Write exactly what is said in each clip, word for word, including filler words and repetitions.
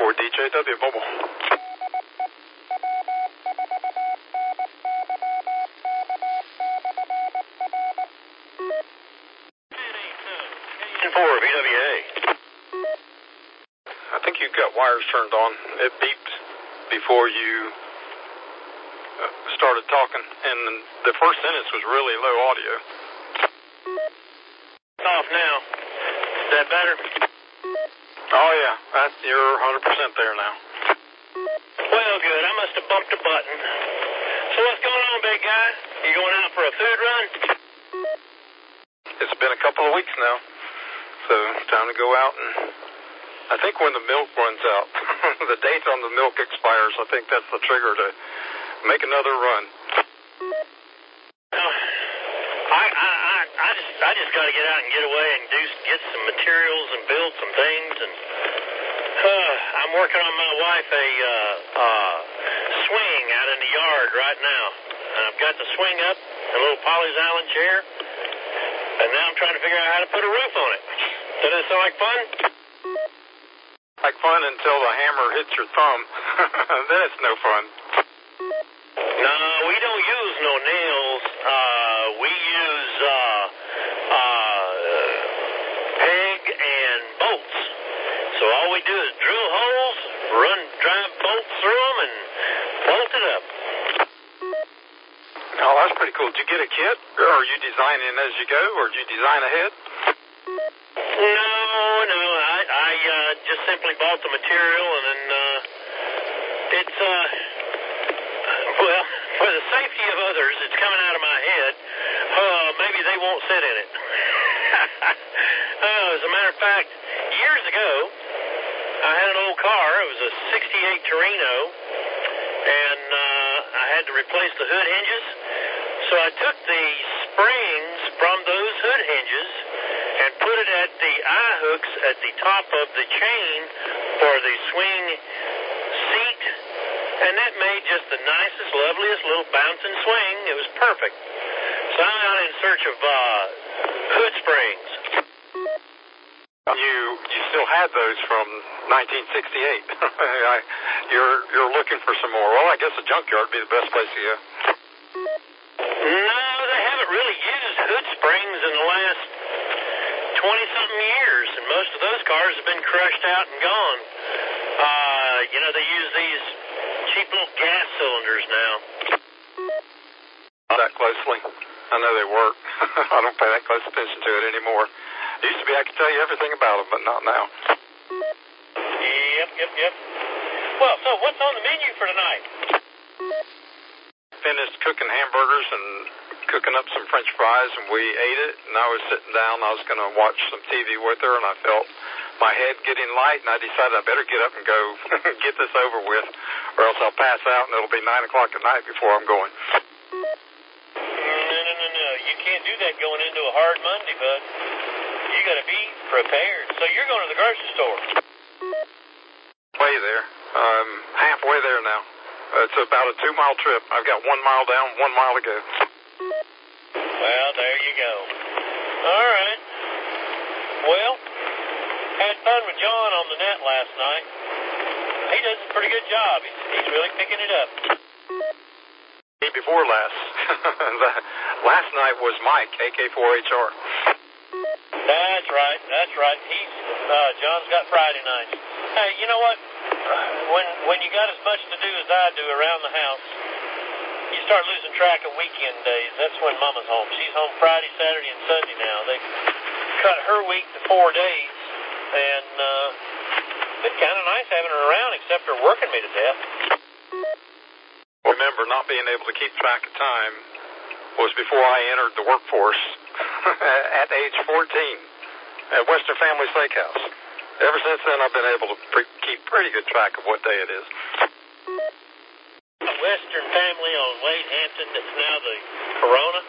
for D J W Mobile. For V W A. I think you've got wires turned on. It beeped before you uh, started talking, and the first sentence was really low audio. It's off now. Is that better? Oh, yeah. That, you're one hundred percent there now. Well, good. I must have bumped a button. So what's going on, big guy? You going out for a food run? It's been a couple of weeks now. So it's time to go out, and I think when the milk runs out, the date on the milk expires, I think that's the trigger to make another run. Uh, I, I, I, I just, I just got to get out and get away and do, get some materials and build some things, and uh, I'm working on my wife a uh, uh, swing out in the yard right now. And I've got the swing up, a little Polly's Island chair, and now I'm trying to figure out how to put a roof on it. Does that sound like fun? Like fun until the hammer hits your thumb. Then it's no fun. No, we don't use no nails. Uh, we use uh, uh, peg and bolts. So all we do is drill holes, run, drive bolts through them, and bolt it up. Oh, that's pretty cool. Did you get a kit, or are you designing as you go, or did you design ahead? No, no, I, I uh, just simply bought the material, and then uh, it's, uh, well, for the safety of others, it's coming out of my head. Uh, maybe they won't sit in it. uh, as a matter of fact, years ago, I had an old car. It was a sixty-eight Torino, and uh, I had to replace the hood hinges. So I took the springs from those hood hinges and put it at the eye hooks at the top of the chain for the swing seat, and that made just the nicest, loveliest little bouncing swing. It was perfect. So I'm out in search of uh, hood springs. You you still had those from nineteen sixty-eight. I, you're you're looking for some more. Well, I guess a junkyard would be the best place to go. No, they haven't really used hood springs in the last twenty-something years, and most of those cars have been crushed out and gone. Uh, you know, they use these cheap little gas cylinders now. Not that closely. I know they work. I don't pay that close attention to it anymore. It used to be I could tell you everything about them, but not now. Yep, yep, yep. Well, so what's on the menu for tonight? Finished cooking hamburgers and cooking up some French fries, and we ate it, and I was sitting down. I was going to watch some T V with her, and I felt my head getting light, and I decided I better get up and go get this over with, or else I'll pass out, and it'll be nine o'clock at night before I'm going. No, no, no, no. You can't do that going into a hard Monday, bud. You got to be prepared. So you're going to the grocery store. Way there. Um, halfway there now. It's about a two-mile trip. I've got one mile down, one mile to go. Well, there you go. All right. Well, had fun with John on the net last night. He does a pretty good job. He's, he's really picking it up. Before last. Last night was Mike, A K four H R. That's right. That's right. He's uh, John's got Friday nights. Hey, you know what? When when you got as much to do as I do around the house, you start losing track of weekend days. That's when Mama's home. She's home Friday, Saturday, and Sunday now. They cut her week to four days, and uh, it's been kind of nice having her around, except for working me to death. Remember, not being able to keep track of time was before I entered the workforce at age fourteen at Western Family Steakhouse. Ever since then, I've been able to pre- keep pretty good track of what day it is. Western Family on Wade Hampton, that's now the Corona?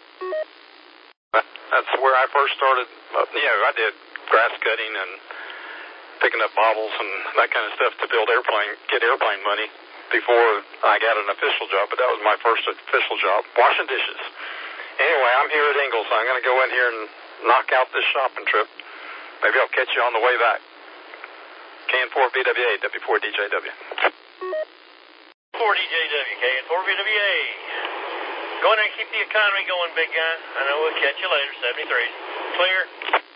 That's where I first started. You know, I did grass cutting and picking up bottles and that kind of stuff to build airplane, get airplane money before I got an official job, but that was my first official job, washing dishes. Anyway, I'm here at Ingalls, so I'm going to go in here and knock out this shopping trip. Maybe I'll catch you on the way back. K N four V W A, W four D J W. four D J W, K N four V W A. Go in there and keep the economy going, big guy. I know we'll catch you later, seventy-three. Clear.